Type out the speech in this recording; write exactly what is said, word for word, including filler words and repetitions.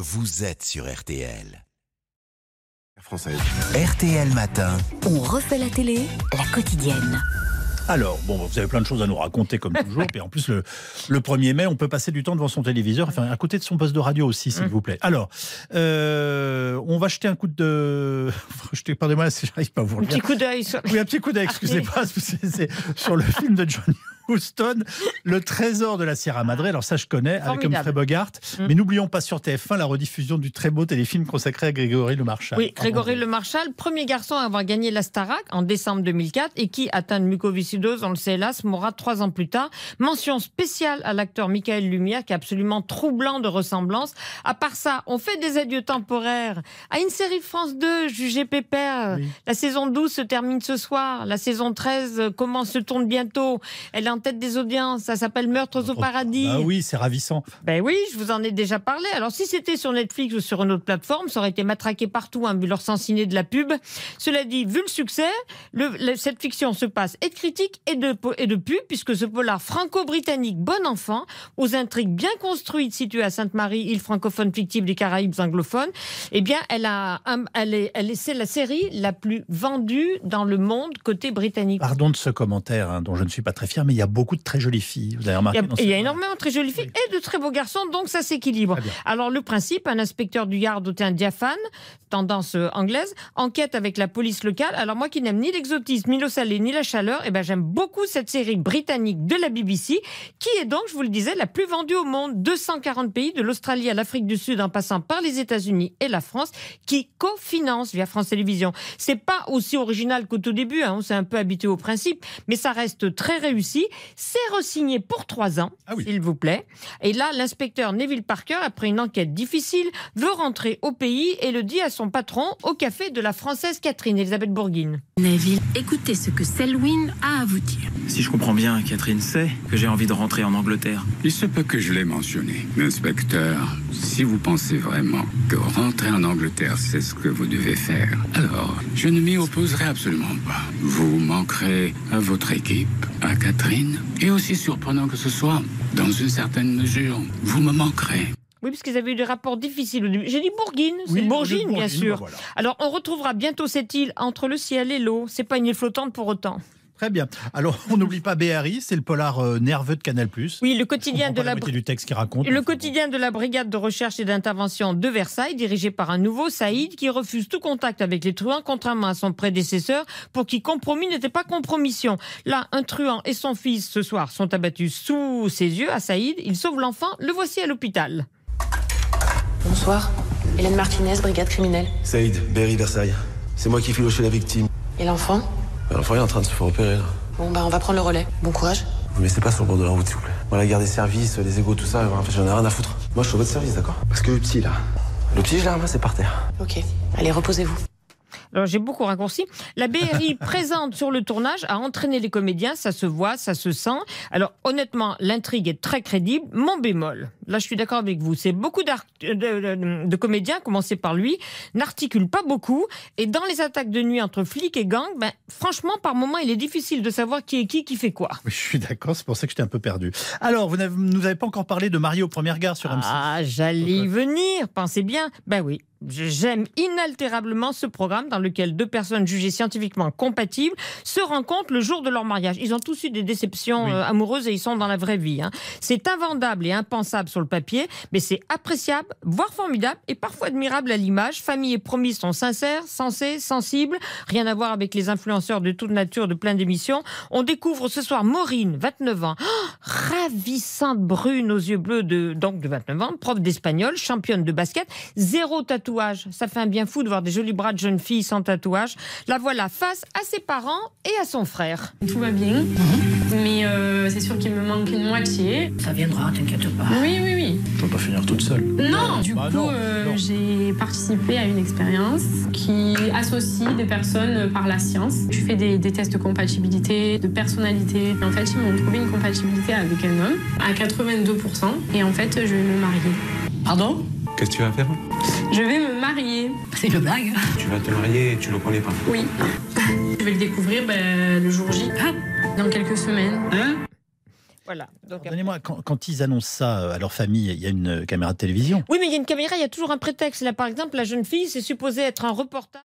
vous êtes sur R T L. Française. R T L Matin. On refait la télé, la quotidienne. Alors, bon, vous avez plein de choses à nous raconter comme toujours. Puis en plus, le, le premier mai, on peut passer du temps devant son téléviseur, enfin, à côté de son poste de radio aussi, s'il mmh. vous plaît. Alors, euh, on va jeter un coup de... Jeter, pardonnez-moi, si j'arrive pas à vous le dire. Un petit coup d'œil. Sur... Oui, un petit coup d'œil, excusez-moi. C'est, c'est sur le film de John Huston, Le Trésor de la Sierra Madre. Alors ça, je connais, avec Humphrey Bogart. Mmh. Mais n'oublions pas sur T F un la rediffusion du très beau téléfilm consacré à Grégory Le Marchal. Oui, Grégory Le Marchal, premier garçon à avoir gagné la Starac en décembre deux mille quatre et qui, atteint de mucoviscidose, on le sait hélas, mourra trois ans plus tard. Mention spéciale à l'acteur Michael Lumière, qui est absolument troublant de ressemblance. À part ça, on fait des adieux temporaires à une série de France deux, jugée pépère. Oui. La saison douze se termine ce soir. La saison treize commence, se tourne bientôt. Elle est en tête des audiences, ça s'appelle Meurtres au paradis. Ah oui, c'est ravissant. Ben oui, je vous en ai déjà parlé. Alors si c'était sur Netflix ou sur une autre plateforme, ça aurait été matraqué partout, hein, vu leur sens ciné de la pub. Cela dit, vu le succès, le, le, cette fiction se passe et de critique et de, et de pub, puisque ce polar franco-britannique bon enfant, aux intrigues bien construites, situées à Sainte-Marie, île francophone fictive des Caraïbes anglophones, eh bien, elle a, un, elle est, elle est, c'est la série la plus vendue dans le monde côté britannique. Pardon de ce commentaire, hein, dont je ne suis pas très fier, mais il y a beaucoup de très jolies filles. Vous avez remarqué. Il y a, il y a énormément de très jolies filles oui. et de très beaux garçons, donc ça s'équilibre. Alors le principe, un inspecteur du Yard au teint diaphane, tendance euh, anglaise, enquête avec la police locale. Alors moi qui n'aime ni l'exotisme, ni l'eau salée, ni la chaleur, eh ben j'aime beaucoup cette série britannique de la B B C, qui est donc, je vous le disais, la plus vendue au monde. deux cent quarante pays, de l'Australie à l'Afrique du Sud, en passant par les États-Unis et la France, qui cofinancent via France Télévisions. C'est pas aussi original qu'au tout début, hein, on s'est un peu habitué au principe, mais ça reste très réussi. C'est re-signé pour trois ans, ah oui. s'il vous plaît. Et là, l'inspecteur Neville Parker, après une enquête difficile, veut rentrer au pays et le dit à son patron au café de la Française Catherine, Elisabeth Bourguine. Neville, écoutez ce que Selwyn a à vous dire. Si je comprends bien, Catherine sait que j'ai envie de rentrer en Angleterre. Il se peut que je l'ai mentionné. Inspecteur, si vous pensez vraiment que rentrer en Angleterre, c'est ce que vous devez faire, alors je ne m'y opposerai absolument pas. Vous manquerez à votre équipe, à Catherine, et aussi surprenant que ce soit, dans une certaine mesure, vous me manquerez. Oui, parce qu'ils avaient eu des rapports difficiles au début. J'ai dit Bourguine, c'est oui, Bourgine, bien sûr. Bah voilà. Alors, on retrouvera bientôt cette île entre le ciel et l'eau. C'est pas une île flottante pour autant. Très bien. Alors, on n'oublie pas B R I, c'est le polar euh, nerveux de Canal+. Oui, le quotidien de la, la du texte qui raconte. Le quotidien de la brigade de recherche et d'intervention de Versailles, dirigé par un nouveau Saïd, qui refuse tout contact avec les truands, contrairement à son prédécesseur, pour qui compromis n'était pas compromission. Là, un truand et son fils, ce soir, sont abattus sous ses yeux à Saïd. Il sauve l'enfant, le voici à l'hôpital. Bonsoir, Hélène Martinez, brigade criminelle. Saïd, B R I Versailles. C'est moi qui filochais la victime. Et l'enfant ? L'enfant est en train de se faire opérer là. Bon bah on va prendre le relais. Bon courage. Vous me laissez pas sur le bord de la route s'il vous plaît. Moi la garde des services, les égos, tout ça, en fait j'en ai rien à foutre. Moi je suis à votre service, d'accord ? Parce que le petit là, le petit je l'ai ramassé par terre. Ok, allez reposez-vous. Alors j'ai beaucoup raccourci. La B R I présente sur le tournage a entraîné les comédiens, ça se voit, ça se sent. Alors honnêtement, l'intrigue est très crédible. Mon bémol, là je suis d'accord avec vous, c'est beaucoup de, de, de comédiens, à commencer par lui, n'articulent pas beaucoup. Et dans les attaques de nuit entre flics et gangs, ben, franchement par moments il est difficile de savoir qui est qui, qui fait quoi. Oui, je suis d'accord, c'est pour ça que j'étais un peu perdu. Alors, vous ne nous avez pas encore parlé de Marié au premier regard sur M six. Ah, j'allais y venir, pensez bien. Ben oui. J'aime inaltérablement ce programme dans lequel deux personnes jugées scientifiquement compatibles se rencontrent le jour de leur mariage. Ils ont tous eu des déceptions oui. euh, amoureuses et ils sont dans la vraie vie. Hein. C'est invendable et impensable sur le papier, mais c'est appréciable, voire formidable et parfois admirable à l'image. Famille et promis sont sincères, sensés, sensibles. Rien à voir avec les influenceurs de toute nature de plein d'émissions. On découvre ce soir Maureen, vingt-neuf ans, oh, ravissante brune aux yeux bleus, de, donc de vingt-neuf ans, prof d'espagnol, championne de basket, zéro tatouage. Ça fait un bien fou de voir des jolis bras de jeunes filles sans tatouage. La voilà face à ses parents et à son frère. Tout va bien, mmh. mais euh, c'est sûr qu'il me manque une moitié. Ça viendra, t'inquiète pas. Oui, oui, oui. Tu vas pas finir toute seule. Non, du bah coup, non, euh, non. j'ai participé à une expérience qui associe des personnes par la science. Tu fais des, des tests de compatibilité, de personnalité. En fait, ils m'ont trouvé une compatibilité avec un homme à quatre-vingt-deux pour cent. Et en fait, je vais me marier. Pardon ? Qu'est-ce que tu vas faire ? Je vais me marier. C'est une blague. Tu vas te marier et tu le connais pas ? Oui. Je vais le découvrir ben, le jour J. Ah, dans quelques semaines. Hein ? Voilà. Donc, Pardonnez-moi, quand, quand ils annoncent ça à leur famille, il y a une caméra de télévision. Oui, mais il y a une caméra, il y a toujours un prétexte. Là, par exemple, la jeune fille, c'est supposé être un reportage.